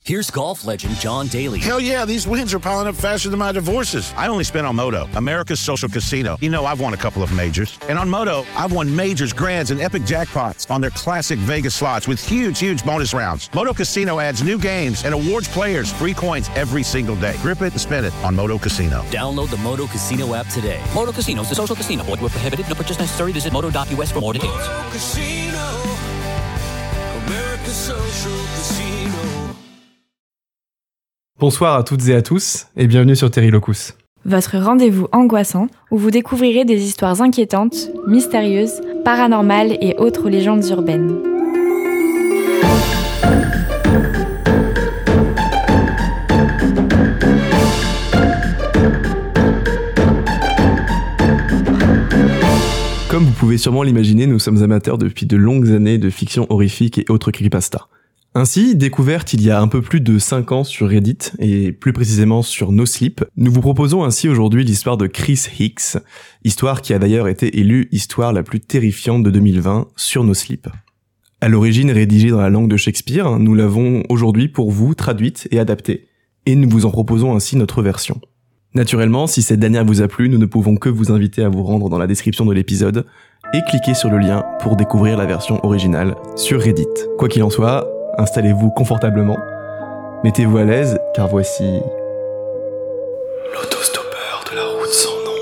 Here's golf legend John Daly. Hell yeah, these wins are piling up faster than my divorces. I only spent on Moto, America's social casino. You know, I've won a couple of majors. And on Moto, I've won majors, grands, and epic jackpots on their classic Vegas slots with huge bonus rounds. Moto Casino adds new games and awards players free coins every single day. Grip it and spin it on Moto Casino. Download the Moto Casino app today. Moto Casino is the social casino. Void where prohibited. No purchase necessary. Visit moto.us for more details. Moto Casino, America's social casino. Bonsoir à toutes et à tous, et bienvenue sur Terry Locus. Votre rendez-vous angoissant, où vous découvrirez des histoires inquiétantes, mystérieuses, paranormales et autres légendes urbaines. Comme vous pouvez sûrement l'imaginer, nous sommes amateurs depuis de longues années de fiction horrifique et autres creepypasta. Ainsi, découverte il y a un peu plus de 5 ans sur Reddit, et plus précisément sur No Sleep, nous vous proposons ainsi aujourd'hui l'histoire de Chris Hicks, histoire qui a d'ailleurs été élue histoire la plus terrifiante de 2020 sur No Sleep. À l'origine rédigée dans la langue de Shakespeare, nous l'avons aujourd'hui pour vous traduite et adaptée, et nous vous en proposons ainsi notre version. Naturellement, si cette dernière vous a plu, nous ne pouvons que vous inviter à vous rendre dans la description de l'épisode et cliquer sur le lien pour découvrir la version originale sur Reddit. Quoi qu'il en soit, installez-vous confortablement, mettez-vous à l'aise, car voici l'autostoppeur de la route sans nom.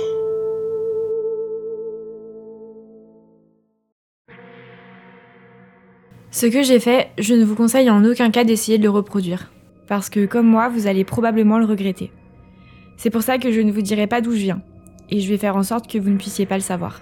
Ce que j'ai fait, je ne vous conseille en aucun cas d'essayer de le reproduire, parce que comme moi, vous allez probablement le regretter. C'est pour ça que je ne vous dirai pas d'où je viens, et je vais faire en sorte que vous ne puissiez pas le savoir.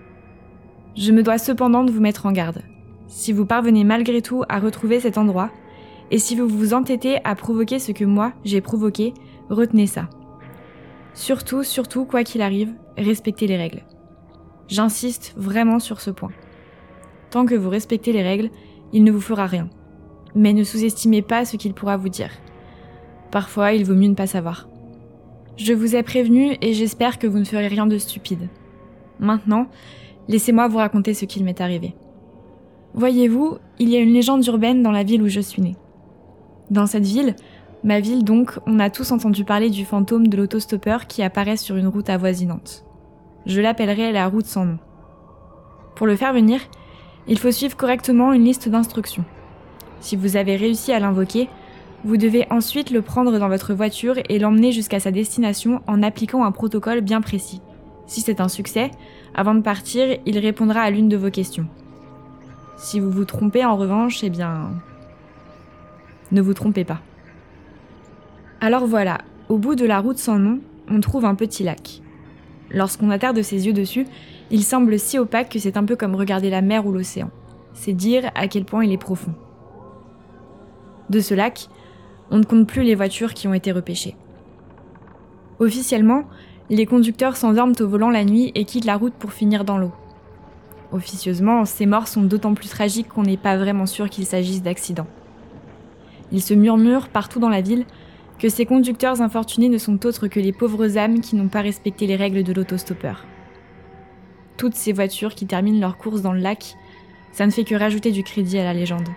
Je me dois cependant de vous mettre en garde. Si vous parvenez malgré tout à retrouver cet endroit, et si vous vous entêtez à provoquer ce que moi, j'ai provoqué, retenez ça. Surtout, quoi qu'il arrive, respectez les règles. J'insiste vraiment sur ce point. Tant que vous respectez les règles, il ne vous fera rien. Mais ne sous-estimez pas ce qu'il pourra vous dire. Parfois, il vaut mieux ne pas savoir. Je vous ai prévenu et j'espère que vous ne ferez rien de stupide. Maintenant, laissez-moi vous raconter ce qu'il m'est arrivé. Voyez-vous, il y a une légende urbaine dans la ville où je suis née. Dans cette ville, ma ville donc, on a tous entendu parler du fantôme de l'autostoppeur qui apparaît sur une route avoisinante. Je l'appellerai la route sans nom. Pour le faire venir, il faut suivre correctement une liste d'instructions. Si vous avez réussi à l'invoquer, vous devez ensuite le prendre dans votre voiture et l'emmener jusqu'à sa destination en appliquant un protocole bien précis. Si c'est un succès, avant de partir, il répondra à l'une de vos questions. Si vous vous trompez en revanche, eh bien, ne vous trompez pas. Alors voilà, au bout de la route sans nom, on trouve un petit lac. Lorsqu'on attarde ses yeux dessus, il semble si opaque que c'est un peu comme regarder la mer ou l'océan. C'est dire à quel point il est profond. De ce lac, on ne compte plus les voitures qui ont été repêchées. Officiellement, les conducteurs s'endorment au volant la nuit et quittent la route pour finir dans l'eau. Officieusement, ces morts sont d'autant plus tragiques qu'on n'est pas vraiment sûr qu'il s'agisse d'accidents. Il se murmure partout dans la ville que ces conducteurs infortunés ne sont autres que les pauvres âmes qui n'ont pas respecté les règles de l'autostoppeur. Toutes ces voitures qui terminent leur course dans le lac, ça ne fait que rajouter du crédit à la légende.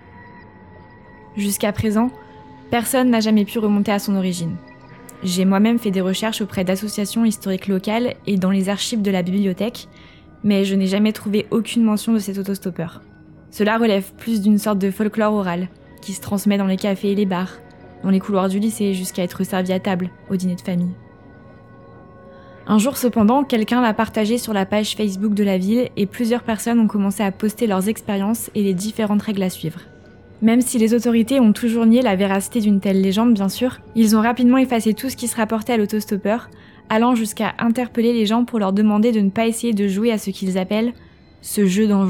Jusqu'à présent, personne n'a jamais pu remonter à son origine. J'ai moi-même fait des recherches auprès d'associations historiques locales et dans les archives de la bibliothèque, mais je n'ai jamais trouvé aucune mention de cet autostoppeur. Cela relève plus d'une sorte de folklore oral, qui se transmet dans les cafés et les bars, dans les couloirs du lycée jusqu'à être servi à table, au dîner de famille. Un jour cependant, quelqu'un l'a partagé sur la page Facebook de la ville et plusieurs personnes ont commencé à poster leurs expériences et les différentes règles à suivre. Même si les autorités ont toujours nié la véracité d'une telle légende, bien sûr, ils ont rapidement effacé tout ce qui se rapportait à l'autostoppeur, allant jusqu'à interpeller les gens pour leur demander de ne pas essayer de jouer à ce qu'ils appellent « ce jeu dangereux ».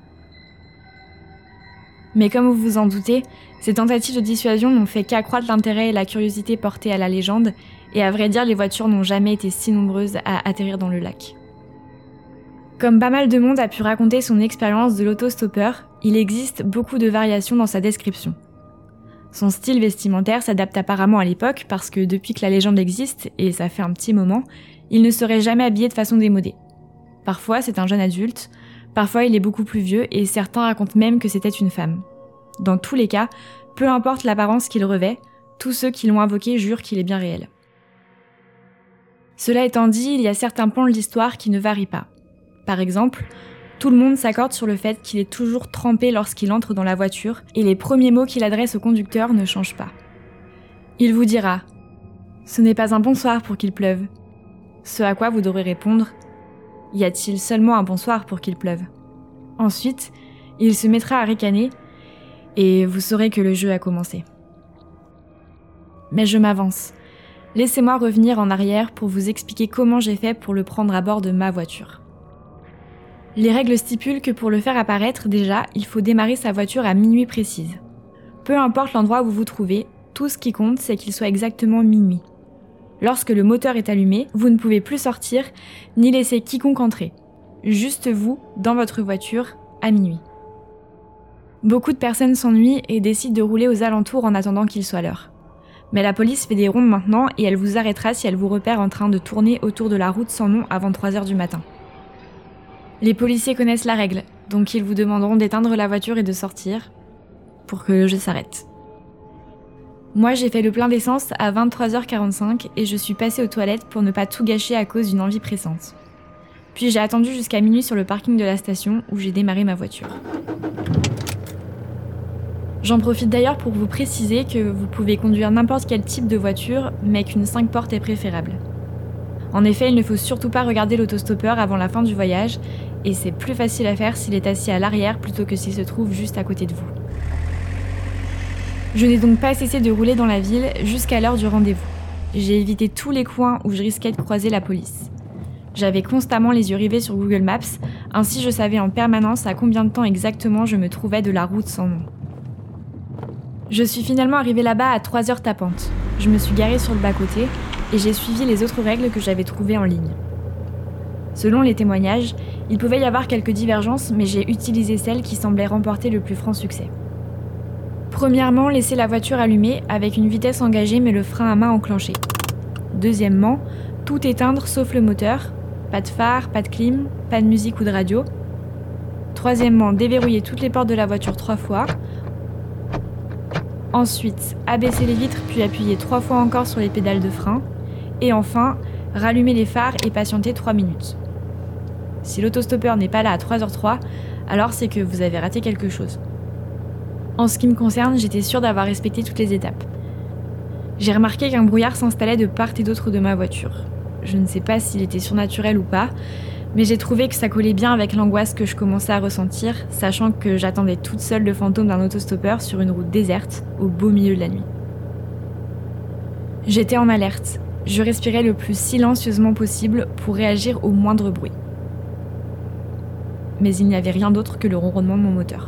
Mais comme vous vous en doutez, ces tentatives de dissuasion n'ont fait qu'accroître l'intérêt et la curiosité portés à la légende, et à vrai dire, les voitures n'ont jamais été si nombreuses à atterrir dans le lac. Comme pas mal de monde a pu raconter son expérience de l'autostoppeur, il existe beaucoup de variations dans sa description. Son style vestimentaire s'adapte apparemment à l'époque parce que depuis que la légende existe, et ça fait un petit moment, il ne serait jamais habillé de façon démodée. Parfois c'est un jeune adulte, parfois il est beaucoup plus vieux et certains racontent même que c'était une femme. Dans tous les cas, Peu importe l'apparence qu'il revêt, tous ceux qui l'ont invoqué jurent qu'il est bien réel. Cela étant dit, il y a certains pans de l'histoire qui ne varient pas. Par exemple, tout le monde s'accorde sur le fait qu'il est toujours trempé lorsqu'il entre dans la voiture et les premiers mots qu'il adresse au conducteur ne changent pas. Il vous dira « Ce n'est pas un bonsoir pour qu'il pleuve ». Ce à quoi vous devrez répondre « Y a-t-il seulement un bonsoir pour qu'il pleuve ?» Ensuite, il se mettra à ricaner et vous saurez que le jeu a commencé. Mais je m'avance. Laissez-moi revenir en arrière pour vous expliquer comment j'ai fait pour le prendre à bord de ma voiture. Les règles stipulent que pour le faire apparaître, déjà, il faut démarrer sa voiture à minuit précise. Peu importe l'endroit où vous vous trouvez, tout ce qui compte, c'est qu'il soit exactement minuit. Lorsque le moteur est allumé, vous ne pouvez plus sortir, ni laisser quiconque entrer. Juste vous, dans votre voiture, à minuit. Beaucoup de personnes s'ennuient et décident de rouler aux alentours en attendant qu'il soit l'heure. Mais la police fait des rondes maintenant et elle vous arrêtera si elle vous repère en train de tourner autour de la route sans nom avant 3h du matin. Les policiers connaissent la règle, donc ils vous demanderont d'éteindre la voiture et de sortir pour que le jeu s'arrête. Moi, j'ai fait le plein d'essence à 23h45 et je suis passée aux toilettes pour ne pas tout gâcher à cause d'une envie pressante. Puis j'ai attendu jusqu'à minuit sur le parking de la station où j'ai démarré ma voiture. J'en profite d'ailleurs pour vous préciser que vous pouvez conduire n'importe quel type de voiture, mais qu'une 5 portes est préférable. En effet, il ne faut surtout pas regarder l'autostoppeur avant la fin du voyage, et c'est plus facile à faire s'il est assis à l'arrière plutôt que s'il se trouve juste à côté de vous. Je n'ai donc pas cessé de rouler dans la ville jusqu'à l'heure du rendez-vous. J'ai évité tous les coins où je risquais de croiser la police. J'avais constamment les yeux rivés sur Google Maps, ainsi je savais en permanence à combien de temps exactement je me trouvais de la route sans nom. Je suis finalement arrivée là-bas à 3h tapantes. Je me suis garée sur le bas-côté et j'ai suivi les autres règles que j'avais trouvées en ligne. Selon les témoignages, il pouvait y avoir quelques divergences, mais j'ai utilisé celle qui semblait remporter le plus franc succès. Premièrement, laisser la voiture allumée avec une vitesse engagée mais le frein à main enclenché. Deuxièmement, tout éteindre sauf le moteur, pas de phare, pas de clim, pas de musique ou de radio. Troisièmement, déverrouiller toutes les portes de la voiture 3 fois. Ensuite, abaisser les vitres puis appuyer 3 fois encore sur les pédales de frein. Et enfin, rallumer les phares et patienter 3 minutes. Si l'autostoppeur n'est pas là à 3h03, alors c'est que vous avez raté quelque chose. En ce qui me concerne, j'étais sûre d'avoir respecté toutes les étapes. J'ai remarqué qu'un brouillard s'installait de part et d'autre de ma voiture. Je ne sais pas s'il était surnaturel ou pas, mais j'ai trouvé que ça collait bien avec l'angoisse que je commençais à ressentir, sachant que j'attendais toute seule le fantôme d'un autostoppeur sur une route déserte, au beau milieu de la nuit. J'étais en alerte. Je respirais le plus silencieusement possible pour réagir au moindre bruit. Mais il n'y avait rien d'autre que le ronronnement de mon moteur.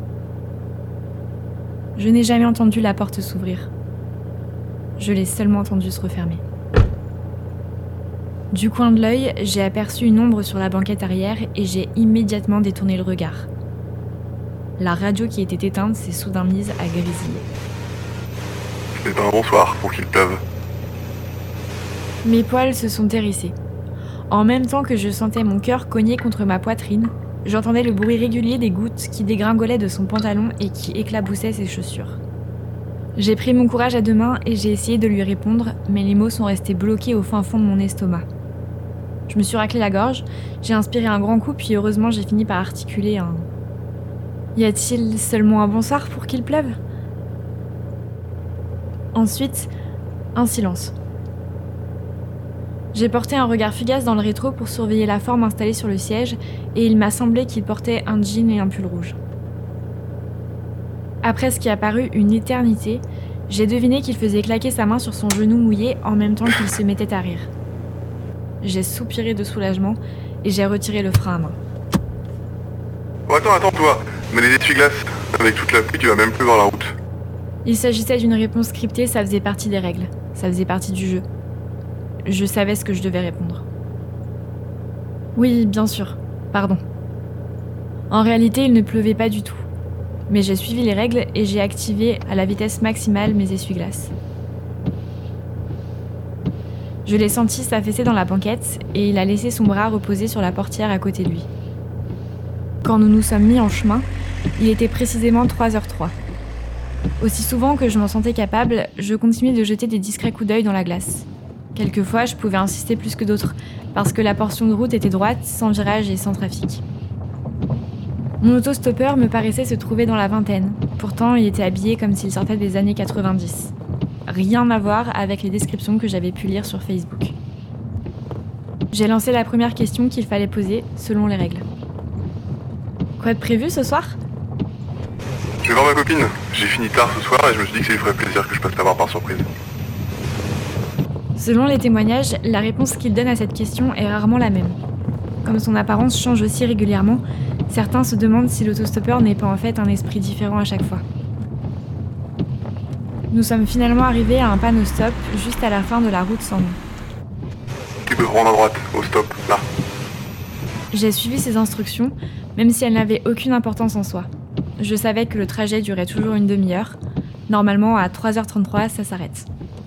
Je n'ai jamais entendu la porte s'ouvrir. Je l'ai seulement entendue se refermer. Du coin de l'œil, j'ai aperçu une ombre sur la banquette arrière et j'ai immédiatement détourné le regard. La radio qui était éteinte s'est soudain mise à grésiller. C'est un bonsoir pour qu'il pleuve. Mes poils se sont hérissés. En même temps que je sentais mon cœur cogner contre ma poitrine, j'entendais le bruit régulier des gouttes qui dégringolaient de son pantalon et qui éclaboussaient ses chaussures. J'ai pris mon courage à deux mains et j'ai essayé de lui répondre, mais les mots sont restés bloqués au fin fond de mon estomac. Je me suis raclé la gorge, j'ai inspiré un grand coup, puis heureusement j'ai fini par articuler un « Y a-t-il seulement un bonsoir pour qu'il pleuve ?» Ensuite, un silence. J'ai porté un regard fugace dans le rétro pour surveiller la forme installée sur le siège et il m'a semblé qu'il portait un jean et un pull rouge. Après ce qui a paru une éternité, j'ai deviné qu'il faisait claquer sa main sur son genou mouillé en même temps qu'il se mettait à rire. J'ai soupiré de soulagement et j'ai retiré le frein à main. Oh, attends toi, mais les essuie-glaces, avec toute la pluie tu vas même plus voir la route. Il s'agissait d'une réponse scriptée, ça faisait partie des règles, ça faisait partie du jeu. Je savais ce que je devais répondre. Oui, bien sûr, pardon. En réalité, il ne pleuvait pas du tout. Mais j'ai suivi les règles et j'ai activé à la vitesse maximale mes essuie-glaces. Je l'ai senti s'affaisser dans la banquette et il a laissé son bras reposer sur la portière à côté de lui. Quand nous nous sommes mis en chemin, il était précisément 3h03. Aussi souvent que je m'en sentais capable, je continuais de jeter des discrets coups d'œil dans la glace. Quelquefois, je pouvais insister plus que d'autres, parce que la portion de route était droite, sans virage et sans trafic. Mon autostoppeur me paraissait se trouver dans la vingtaine. Pourtant, il était habillé comme s'il sortait des années 90. Rien à voir avec les descriptions que j'avais pu lire sur Facebook. J'ai lancé la première question qu'il fallait poser, selon les règles. Quoi de prévu ce soir ? Je vais voir ma copine. J'ai fini tard ce soir et je me suis dit que ça lui ferait plaisir que je passe la voir par surprise. Selon les témoignages, la réponse qu'il donne à cette question est rarement la même. Comme son apparence change aussi régulièrement, certains se demandent si l'autostoppeur n'est pas en fait un esprit différent à chaque fois. Nous sommes finalement arrivés à un panneau stop, juste à la fin de la route sans nom. Tu peux prendre à droite, au stop, là. J'ai suivi ses instructions, même si elles n'avaient aucune importance en soi. Je savais que le trajet durait toujours une demi-heure. Normalement, à 3h33, ça s'arrête.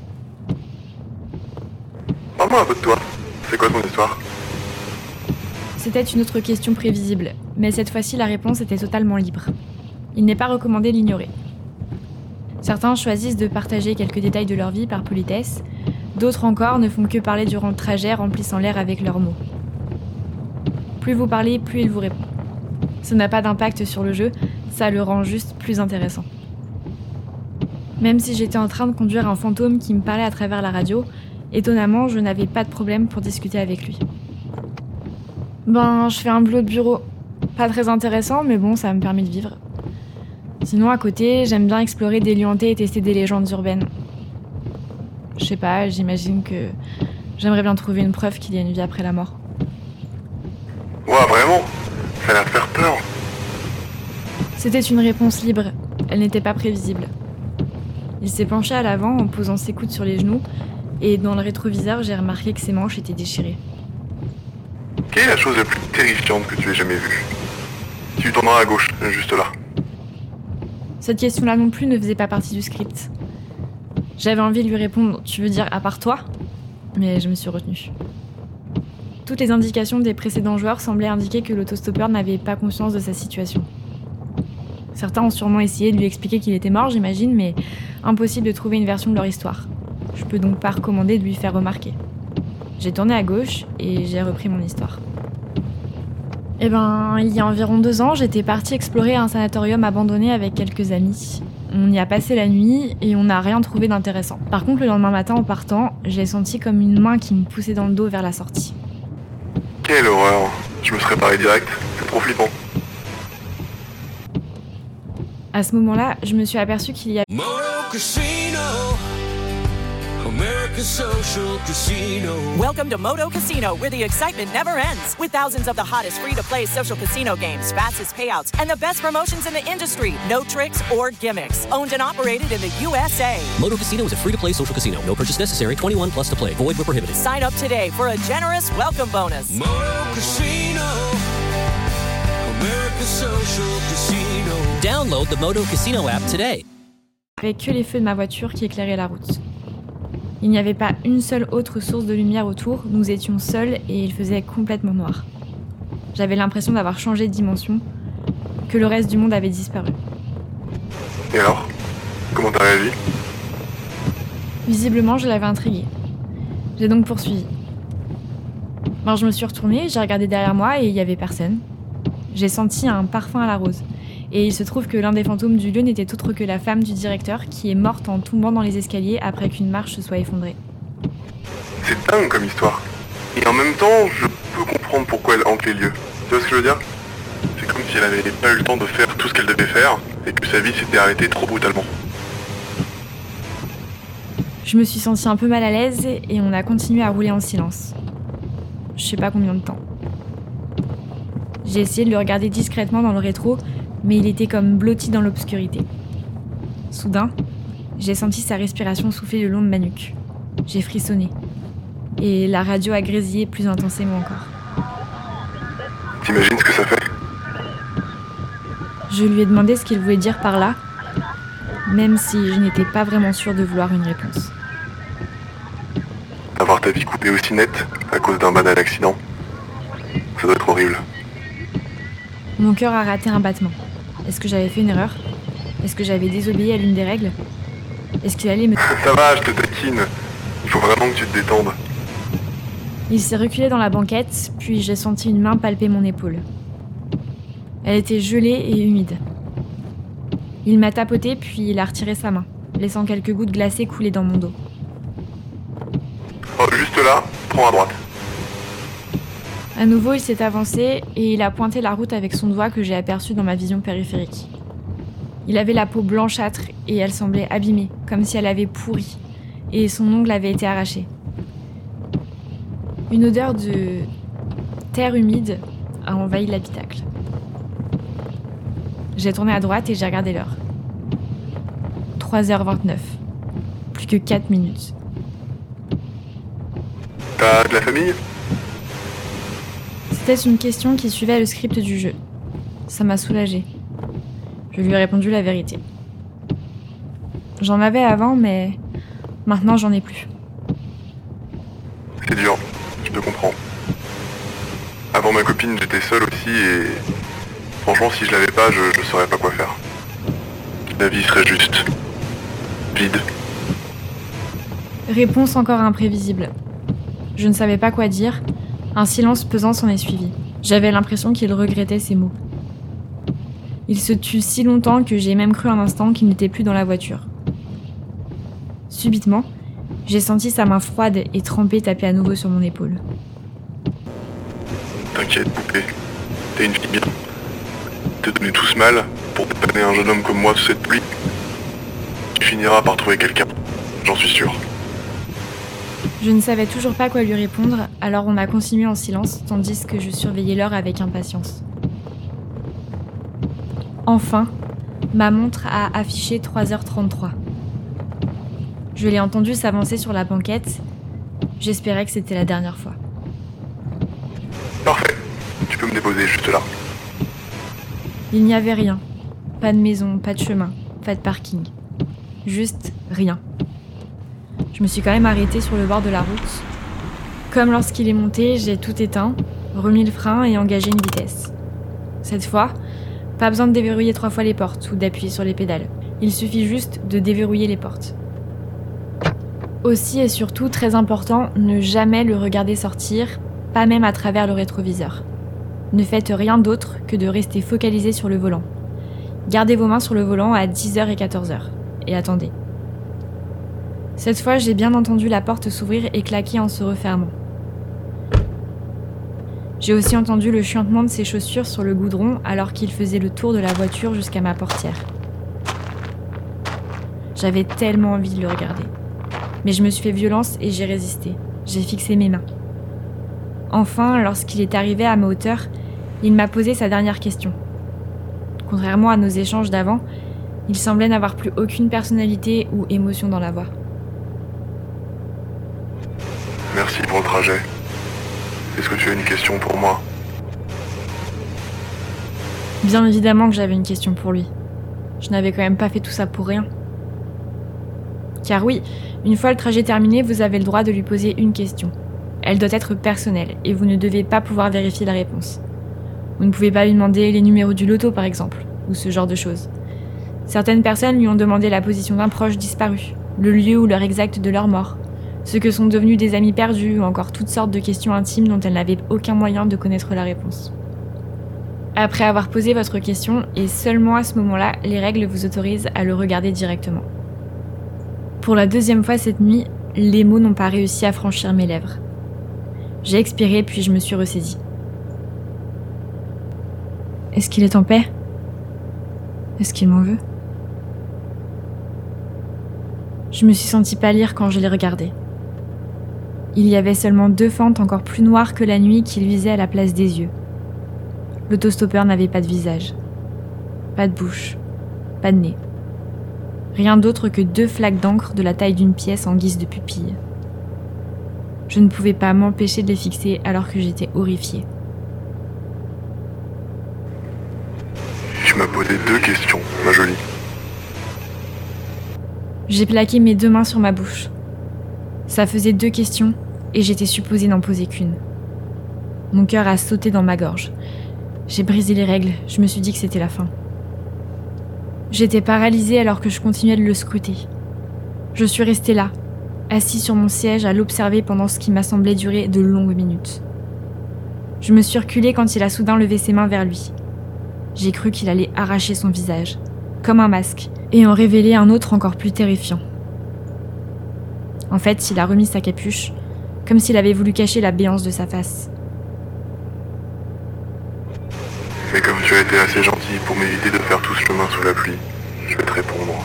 Parle-moi un peu de toi. C'est quoi ton histoire ? C'était une autre question prévisible, mais cette fois-ci, la réponse était totalement libre. Il n'est pas recommandé de l'ignorer. Certains choisissent de partager quelques détails de leur vie par politesse, d'autres encore ne font que parler durant le trajet, remplissant l'air avec leurs mots. Plus vous parlez, plus il vous répond. Ça n'a pas d'impact sur le jeu, ça le rend juste plus intéressant. Même si j'étais en train de conduire un fantôme qui me parlait à travers la radio, étonnamment, je n'avais pas de problème pour discuter avec lui. Je fais un boulot de bureau. Pas très intéressant, mais bon, ça me permet de vivre. Sinon, à côté, j'aime bien explorer des lieux hantés et tester des légendes urbaines. Je sais pas, j'imagine que j'aimerais bien trouver une preuve qu'il y a une vie après la mort. Ouah, vraiment ? Ça a l'air de faire peur. C'était une réponse libre, elle n'était pas prévisible. Il s'est penché à l'avant en posant ses coudes sur les genoux, et dans le rétroviseur, j'ai remarqué que ses manches étaient déchirées. Quelle est la chose la plus terrifiante que tu aies jamais vue ? Tu tourneras à gauche, juste là. Cette question-là non plus ne faisait pas partie du script. J'avais envie de lui répondre « Tu veux dire à part toi ?» mais je me suis retenue. Toutes les indications des précédents joueurs semblaient indiquer que l'autostoppeur n'avait pas conscience de sa situation. Certains ont sûrement essayé de lui expliquer qu'il était mort, j'imagine, mais impossible de trouver une version de leur histoire. Je peux donc pas recommander de lui faire remarquer. J'ai tourné à gauche et j'ai repris mon histoire. Il y a environ 2 ans, j'étais partie explorer un sanatorium abandonné avec quelques amis. On y a passé la nuit et on n'a rien trouvé d'intéressant. Par contre, le lendemain matin, en partant, j'ai senti comme une main qui me poussait dans le dos vers la sortie. Quelle horreur. Je me serais barré direct. C'est trop flippant. À ce moment-là, je me suis aperçue qu'il y a... Moto Casino, America's social casino. Welcome to Moto Casino, where the excitement never ends. With thousands of the hottest free-to-play social casino games, fastest payouts, and the best promotions in the industry. No tricks or gimmicks. Owned and operated in the USA. Moto Casino is a free-to-play social casino. No purchase necessary. 21 plus to play. Void where prohibited. Sign up today for a generous welcome bonus. Moto Casino, America's social casino. Download the Moto Casino app today. Avec que les feux de ma voiture qui éclairaient la route. Il n'y avait pas une seule autre source de lumière autour, nous étions seuls et il faisait complètement noir. J'avais l'impression d'avoir changé de dimension, que le reste du monde avait disparu. Et alors ? Comment t'as réagi ? Visiblement, je l'avais intrigué. J'ai donc poursuivi. Je me suis retournée, j'ai regardé derrière moi et il n'y avait personne. J'ai senti un parfum à la rose. Et il se trouve que l'un des fantômes du lieu n'était autre que la femme du directeur qui est morte en tombant dans les escaliers après qu'une marche se soit effondrée. C'est dingue comme histoire. Et en même temps, je peux comprendre pourquoi elle hante les lieux. Tu vois ce que je veux dire ? C'est comme si elle avait pas eu le temps de faire tout ce qu'elle devait faire et que sa vie s'était arrêtée trop brutalement. Je me suis sentie un peu mal à l'aise et on a continué à rouler en silence. Je sais pas combien de temps. J'ai essayé de le regarder discrètement dans le rétro, mais il était comme blotti dans l'obscurité. Soudain, j'ai senti sa respiration souffler le long de ma nuque. J'ai frissonné. Et la radio a grésillé plus intensément encore. T'imagines ce que ça fait ? Je lui ai demandé ce qu'il voulait dire par là, même si je n'étais pas vraiment sûre de vouloir une réponse. Avoir ta vie coupée aussi nette à cause d'un banal accident, ça doit être horrible. Mon cœur a raté un battement. Est-ce que j'avais fait une erreur ? Est-ce que j'avais désobéi à l'une des règles? Est-ce qu'il allait me... Ça va, je te taquine. Il faut vraiment que tu te détendes. Il s'est reculé dans la banquette, puis j'ai senti une main palper mon épaule. Elle était gelée et humide. Il m'a tapoté, puis il a retiré sa main, laissant quelques gouttes glacées couler dans mon dos. Oh, juste là, prends à droite. À nouveau, il s'est avancé et il a pointé la route avec son doigt que j'ai aperçu dans ma vision périphérique. Il avait la peau blanchâtre et elle semblait abîmée, comme si elle avait pourri, et son ongle avait été arraché. Une odeur de terre humide a envahi l'habitacle. J'ai tourné à droite et j'ai regardé l'heure. 3h29. Plus que 4 minutes. T'as de la famille? C'était une question qui suivait le script du jeu. Ça m'a soulagée. Je lui ai répondu la vérité. J'en avais avant, mais maintenant j'en ai plus. C'est dur, je te comprends. Avant ma copine, j'étais seul aussi et... Franchement, si je l'avais pas, je saurais pas quoi faire. La vie serait juste... vide. Réponse encore imprévisible. Je ne savais pas quoi dire. Un silence pesant s'en est suivi. J'avais l'impression qu'il regrettait ses mots. Il se tut si longtemps que j'ai même cru un instant qu'il n'était plus dans la voiture. Subitement, j'ai senti sa main froide et trempée taper à nouveau sur mon épaule. T'inquiète, poupée. T'es une fille bien. T'es donné tout ce mal pour dépanner un jeune homme comme moi sous cette pluie. Tu finiras par trouver quelqu'un. J'en suis sûr. Je ne savais toujours pas quoi lui répondre, alors on a continué en silence, tandis que je surveillais l'heure avec impatience. Enfin, ma montre a affiché 3h33. Je l'ai entendu s'avancer sur la banquette. J'espérais que c'était la dernière fois. Parfait. Tu peux me déposer juste là. Il n'y avait rien. Pas de maison, pas de chemin, pas de parking. Juste rien. Je me suis quand même arrêtée sur le bord de la route. Comme lorsqu'il est monté, j'ai tout éteint, remis le frein et engagé une vitesse. Cette fois, pas besoin de déverrouiller 3 fois les portes ou d'appuyer sur les pédales. Il suffit juste de déverrouiller les portes. Aussi et surtout, très important, ne jamais le regarder sortir, pas même à travers le rétroviseur. Ne faites rien d'autre que de rester focalisé sur le volant. Gardez vos mains sur le volant à 10h et 14h. Et attendez. Cette fois, j'ai bien entendu la porte s'ouvrir et claquer en se refermant. J'ai aussi entendu le chuintement de ses chaussures sur le goudron alors qu'il faisait le tour de la voiture jusqu'à ma portière. J'avais tellement envie de le regarder. Mais je me suis fait violence et j'ai résisté. J'ai fixé mes mains. Enfin, lorsqu'il est arrivé à ma hauteur, il m'a posé sa dernière question. Contrairement à nos échanges d'avant, il semblait n'avoir plus aucune personnalité ou émotion dans la voix. Merci pour le trajet. Est-ce que tu as une question pour moi? Bien évidemment que j'avais une question pour lui. Je n'avais quand même pas fait tout ça pour rien. Car oui, une fois le trajet terminé, vous avez le droit de lui poser une question. Elle doit être personnelle et vous ne devez pas pouvoir vérifier la réponse. Vous ne pouvez pas lui demander les numéros du loto par exemple, ou ce genre de choses. Certaines personnes lui ont demandé la position d'un proche disparu, le lieu ou l'heure exacte de leur mort, ce que sont devenus des amis perdus ou encore toutes sortes de questions intimes dont elle n'avait aucun moyen de connaître la réponse. Après avoir posé votre question, et seulement à ce moment-là, les règles vous autorisent à le regarder directement. Pour la 2e fois cette nuit, les mots n'ont pas réussi à franchir mes lèvres. J'ai expiré puis je me suis ressaisie. Est-ce qu'il est en paix? Est-ce qu'il m'en veut? Je me suis sentie pâlir quand je l'ai regardé. Il y avait seulement 2 fentes encore plus noires que la nuit qui luisaient à la place des yeux. L'autostoppeur n'avait pas de visage, pas de bouche, pas de nez. Rien d'autre que 2 flaques d'encre de la taille d'une pièce en guise de pupille. Je ne pouvais pas m'empêcher de les fixer alors que j'étais horrifiée. Tu m'as posé 2 questions, ma jolie. J'ai plaqué mes 2 mains sur ma bouche. Ça faisait 2 questions et j'étais supposée n'en poser qu'une. Mon cœur a sauté dans ma gorge. J'ai brisé les règles, je me suis dit que c'était la fin. J'étais paralysée alors que je continuais de le scruter. Je suis restée là, assise sur mon siège à l'observer pendant ce qui m'a semblé durer de longues minutes. Je me suis reculée quand il a soudain levé ses mains vers lui. J'ai cru qu'il allait arracher son visage, comme un masque, et en révéler un autre encore plus terrifiant. En fait, il a remis sa capuche, comme s'il avait voulu cacher la béance de sa face. Mais comme tu as été assez gentil pour m'éviter de faire tout ce chemin sous la pluie, je vais te répondre.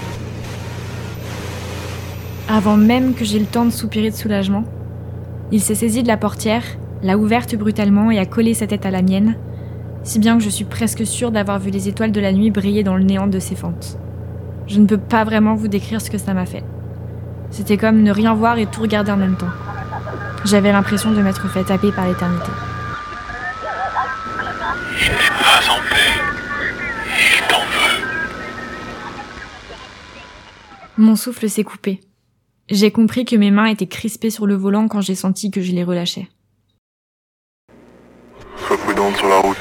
Avant même que j'aie le temps de soupirer de soulagement, il s'est saisi de la portière, l'a ouverte brutalement et a collé sa tête à la mienne, si bien que je suis presque sûre d'avoir vu les étoiles de la nuit briller dans le néant de ses fentes. Je ne peux pas vraiment vous décrire ce que ça m'a fait. C'était comme ne rien voir et tout regarder en même temps. J'avais l'impression de m'être fait taper par l'éternité. Je n'ai pas en paix. Je t'en veux. Mon souffle s'est coupé. J'ai compris que mes mains étaient crispées sur le volant quand j'ai senti que je les relâchais. Sois prudente sur la route.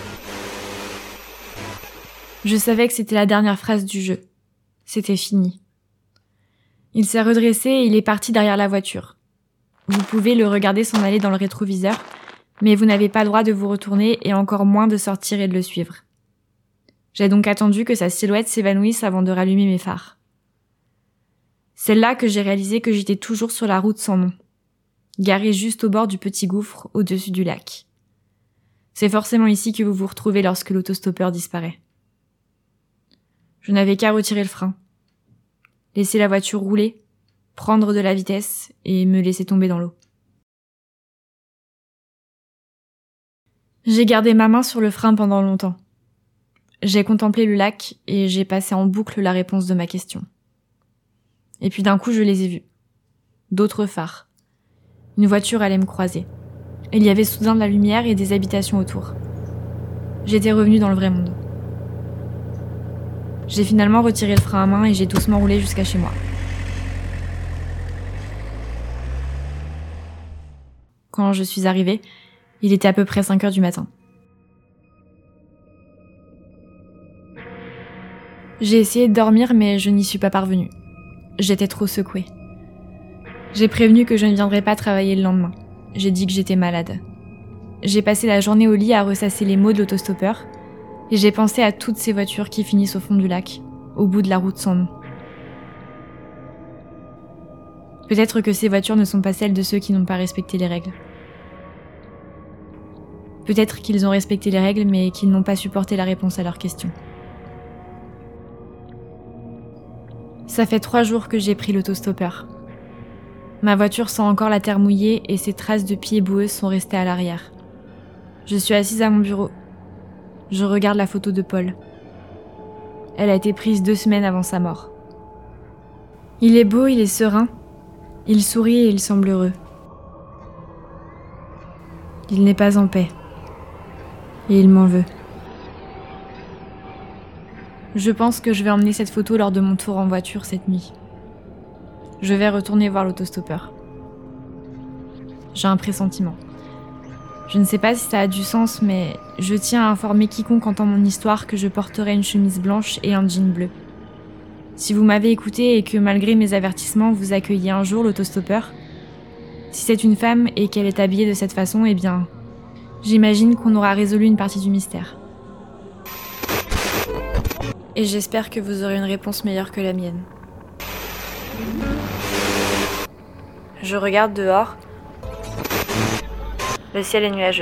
Je savais que c'était la dernière phrase du jeu. C'était fini. Il s'est redressé et il est parti derrière la voiture. Vous pouvez le regarder s'en aller dans le rétroviseur, mais vous n'avez pas le droit de vous retourner et encore moins de sortir et de le suivre. J'ai donc attendu que sa silhouette s'évanouisse avant de rallumer mes phares. C'est là que j'ai réalisé que j'étais toujours sur la route sans nom, garée juste au bord du petit gouffre au-dessus du lac. C'est forcément ici que vous vous retrouvez lorsque l'autostoppeur disparaît. Je n'avais qu'à retirer le frein, laisser la voiture rouler, prendre de la vitesse et me laisser tomber dans l'eau. J'ai gardé ma main sur le frein pendant longtemps. J'ai contemplé le lac et j'ai passé en boucle la réponse de ma question. Et puis d'un coup, je les ai vus. D'autres phares. Une voiture allait me croiser. Il y avait soudain de la lumière et des habitations autour. J'étais revenue dans le vrai monde. J'ai finalement retiré le frein à main et j'ai doucement roulé jusqu'à chez moi. Quand je suis arrivée, il était à peu près 5 heures du matin. J'ai essayé de dormir, mais je n'y suis pas parvenue. J'étais trop secouée. J'ai prévenu que je ne viendrais pas travailler le lendemain. J'ai dit que j'étais malade. J'ai passé la journée au lit à ressasser les mots de l'autostoppeur, et j'ai pensé à toutes ces voitures qui finissent au fond du lac, au bout de la route sans nom. Peut-être que ces voitures ne sont pas celles de ceux qui n'ont pas respecté les règles. Peut-être qu'ils ont respecté les règles, mais qu'ils n'ont pas supporté la réponse à leurs questions. Ça fait 3 jours que j'ai pris l'autostoppeur. Ma voiture sent encore la terre mouillée et ses traces de pieds boueuses sont restées à l'arrière. Je suis assise à mon bureau. Je regarde la photo de Paul. Elle a été prise 2 semaines avant sa mort. Il est beau, il est serein. Il sourit et il semble heureux. Il n'est pas en paix. Et il m'en veut. Je pense que je vais emmener cette photo lors de mon tour en voiture cette nuit. Je vais retourner voir l'autostoppeur. J'ai un pressentiment. Je ne sais pas si ça a du sens, mais je tiens à informer quiconque entend mon histoire que je porterai une chemise blanche et un jean bleu. Si vous m'avez écouté et que malgré mes avertissements, vous accueillez un jour l'autostoppeur, si c'est une femme et qu'elle est habillée de cette façon, eh bien, j'imagine qu'on aura résolu une partie du mystère. Et j'espère que vous aurez une réponse meilleure que la mienne. Je regarde dehors. Le ciel est nuageux.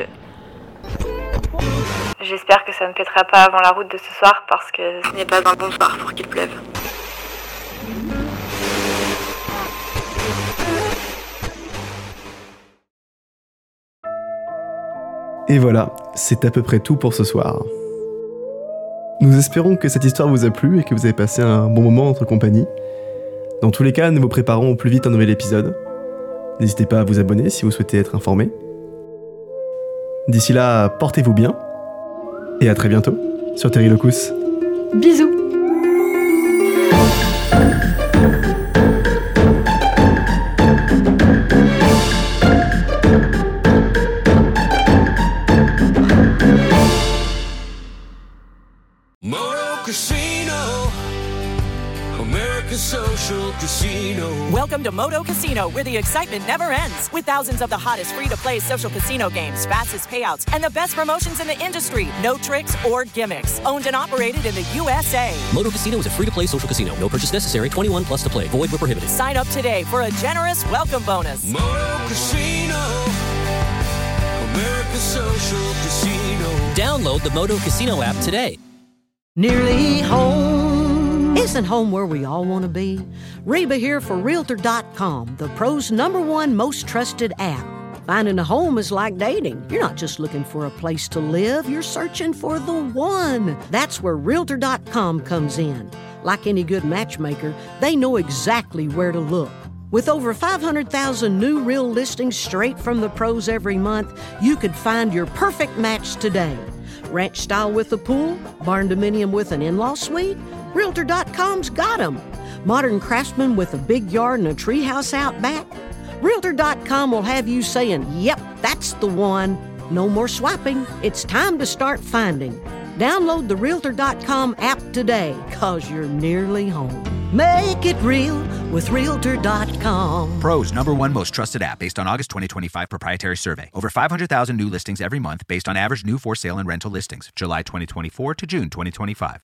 J'espère que ça ne pètera pas avant la route de ce soir parce que ce n'est pas un bon soir pour qu'il pleuve. Et voilà, c'est à peu près tout pour ce soir. Nous espérons que cette histoire vous a plu et que vous avez passé un bon moment en notre compagnie. Dans tous les cas, nous vous préparons au plus vite un nouvel épisode. N'hésitez pas à vous abonner si vous souhaitez être informé. D'ici là, portez-vous bien. Et à très bientôt sur Terry Locus. Bisous! Moto Casino. Moto Casino, where the excitement never ends. With thousands of the hottest free-to-play social casino games, fastest payouts, and the best promotions in the industry. No tricks or gimmicks. Owned and operated in the USA. Moto Casino is a free-to-play social casino. No purchase necessary. 21 plus to play. Void where prohibited. Sign up today for a generous welcome bonus. Moto Casino, America's social casino. Download the Moto Casino app today. Nearly home. Isn't home where we all want to be? Reba here for Realtor.com, the pros' #1 most trusted app. Finding a home is like dating. You're not just looking for a place to live, you're searching for the one. That's where Realtor.com comes in. Like any good matchmaker, they know exactly where to look. With over 500,000 new real listings straight from the pros every month, you could find your perfect match today. Ranch style with a pool? Barn dominium with an in-law suite? Realtor.com's got them. Modern craftsman with a big yard and a treehouse out back? Realtor.com will have you saying, yep, that's the one. No more swiping. It's time to start finding. Download the Realtor.com app today, cause you're nearly home. Make it real with Realtor.com. Pros #1 most trusted app based on August 2025 proprietary survey. Over 500,000 new listings every month based on average new for sale and rental listings. July 2024 to June 2025.